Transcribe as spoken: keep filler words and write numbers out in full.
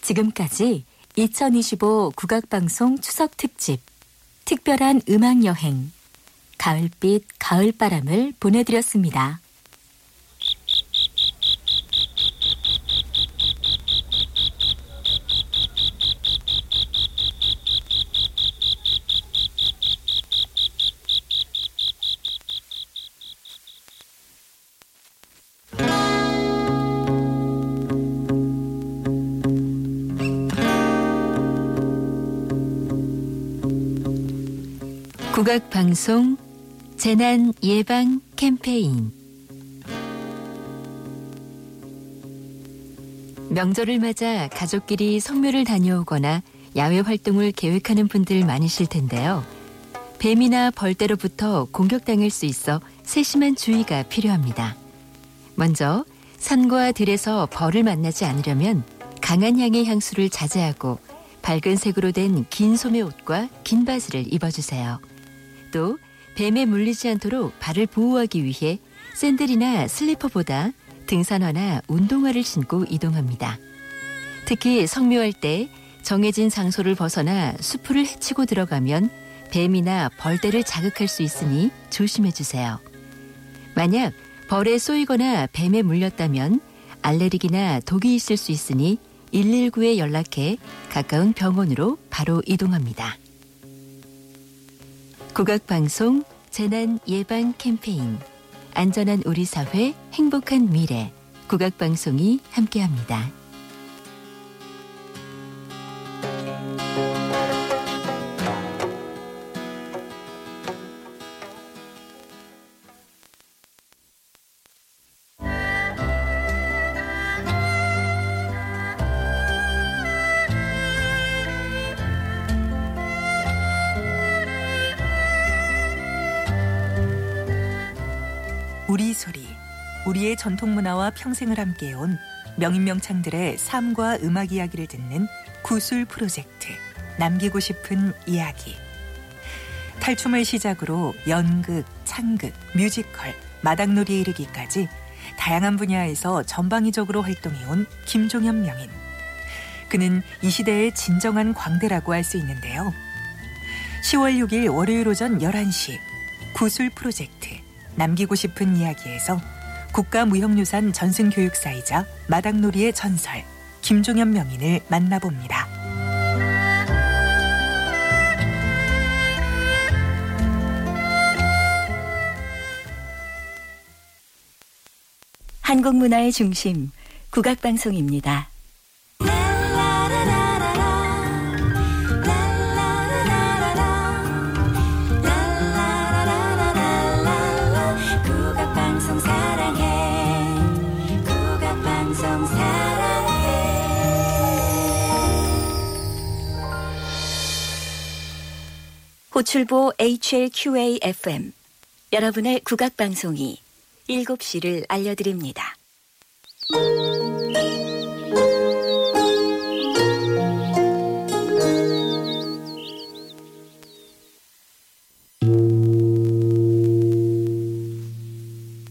지금까지 이천이십오 국악방송 추석특집 특별한 음악여행 가을빛 가을바람을 보내드렸습니다. 국악방송 재난 예방 캠페인. 명절을 맞아 가족끼리 성묘를 다녀오거나 야외 활동을 계획하는 분들 많으실 텐데요. 뱀이나 벌떼로부터 공격당할 수 있어 세심한 주의가 필요합니다. 먼저 산과 들에서 벌을 만나지 않으려면 강한 향의 향수를 자제하고 밝은 색으로 된 긴 소매 옷과 긴 바지를 입어주세요. 또 뱀에 물리지 않도록 발을 보호하기 위해 샌들이나 슬리퍼보다 등산화나 운동화를 신고 이동합니다. 특히 성묘할 때 정해진 장소를 벗어나 수풀을 헤치고 들어가면 뱀이나 벌떼를 자극할 수 있으니 조심해 주세요. 만약 벌에 쏘이거나 뱀에 물렸다면 알레르기나 독이 있을 수 있으니 일일구에 연락해 가까운 병원으로 바로 이동합니다. 국악방송 재난 예방 캠페인 안전한 우리 사회 행복한 미래 국악방송이 함께합니다. 우리 소리, 우리의 전통문화와 평생을 함께해온 명인명창들의 삶과 음악 이야기를 듣는 구술 프로젝트, 남기고 싶은 이야기. 탈춤을 시작으로 연극, 창극, 뮤지컬, 마당놀이에 이르기까지 다양한 분야에서 전방위적으로 활동해온 김종현 명인. 그는 이 시대의 진정한 광대라고 할 수 있는데요. 시월 육일 월요일 오전 열한 시 구술 프로젝트 남기고 싶은 이야기에서 국가무형유산 전승교육사이자 마당놀이의 전설 김종현 명인을 만나봅니다. 한국문화의 중심 국악방송입니다. 호출보 에이치엘큐에이 에프엠 여러분의 국악방송이 일곱 시를 알려드립니다.